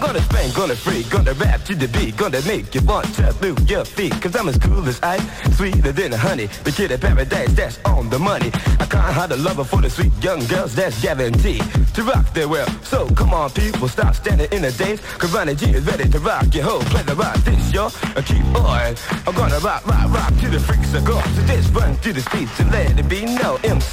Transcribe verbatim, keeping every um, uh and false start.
Gonna spank, gonna freak, gonna rap to the beat, gonna make you want to move your feet. Cause I'm as cool as ice, sweeter than honey. The kid of paradise, that's on the money. I can't hide a lover for the sweet young girls, that's guaranteed to rock their world. So come on people, stop standing in the days. Cause Ronnie G is ready to rock your whole play the rock this, yo. Keep on, I'm gonna rock, rock, rock to the freaks of God. So just run through the streets and let it be known.